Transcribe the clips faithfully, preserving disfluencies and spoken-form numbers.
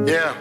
Yeah.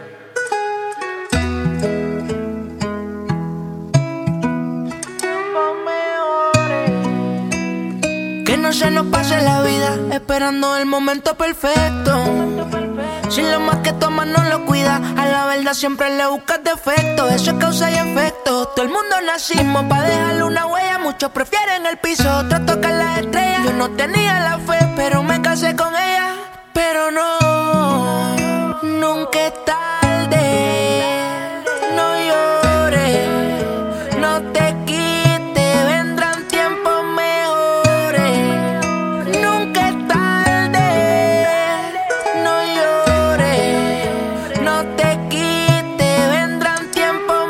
Que no se nos pase la vida esperando el momento perfecto. Si lo más que tomas no lo cuida, a la verdad siempre le buscas defecto. Eso es causa y efecto. Todo el mundo nacimos pa' dejarle una huella. Muchos prefieren el piso, otros tocan las estrellas. Yo no tenía la fe, pero me casé con ella. Pero no, nunca es tarde. No llores, no te quites, vendrán tiempos mejores. Nunca es tarde. No llores, no te quites, vendrán tiempos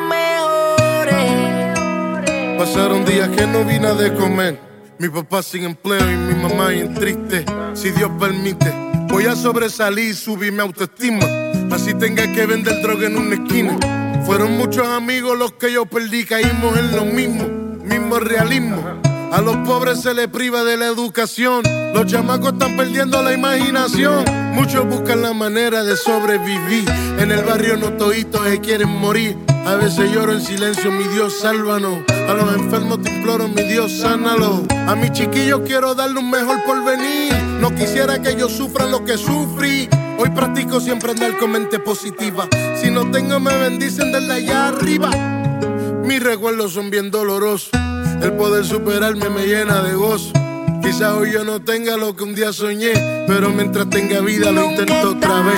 mejores. Pasaron días que no vi nada de comer. Mi papá sin empleo y mi mamá bien triste. Si Dios permite, voy a sobresalir y subir mi autoestima. Así tenga que vender droga en una esquina. Fueron muchos amigos los que yo perdí. Caímos en lo mismo, mismo realismo. A los pobres se les priva de la educación. Los chamacos están perdiendo la imaginación. Muchos buscan la manera de sobrevivir. En el barrio no toditos se quieren morir. A veces lloro en silencio, mi Dios, sálvanos. A los enfermos te imploro, mi Dios, sánalo. A mis chiquillos quiero darle un mejor porvenir. No quisiera que ellos sufran lo que sufrí. Hoy practico siempre andar con mente positiva. Si no tengo, me bendicen desde allá arriba. Mis recuerdos son bien dolorosos. El poder superarme me llena de gozo. Quizás hoy yo no tenga lo que un día soñé, pero mientras tenga vida lo intento otra vez.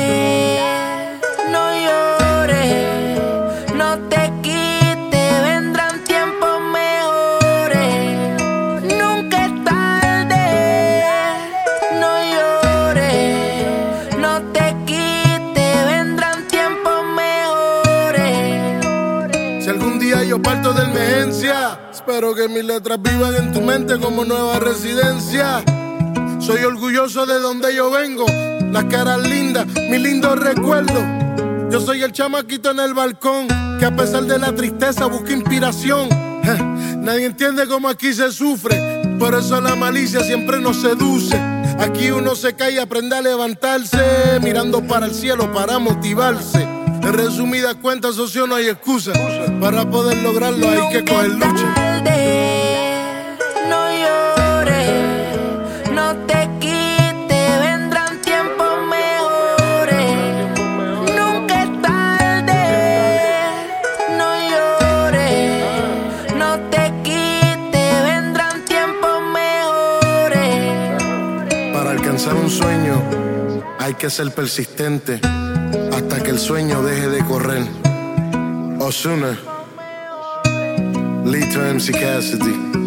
No llores, no te quites, vendrán tiempos mejores. Nunca es tarde. No llores, no te quites, vendrán tiempos mejores. Si algún día yo parto de emergencia, espero que mis letras vivan en tu mente como nueva residencia. Soy orgulloso de donde yo vengo, las caras lindas, mis lindos recuerdos. Yo soy el chamaquito en el balcón, que a pesar de la tristeza busca inspiración. Nadie entiende cómo aquí se sufre, por eso la malicia siempre nos seduce. Aquí uno se cae y aprende a levantarse, mirando para el cielo para motivarse. En resumidas cuentas, socio, no hay excusa. Para poder lograrlo hay que coger lucha. No llores, no te quites, vendrán tiempos mejores. Nunca es tarde. No llores, no te quites, vendrán tiempos mejores. Para alcanzar un sueño hay que ser persistente hasta que el sueño deje de correr. Ozuna, Lito M C Cassidy.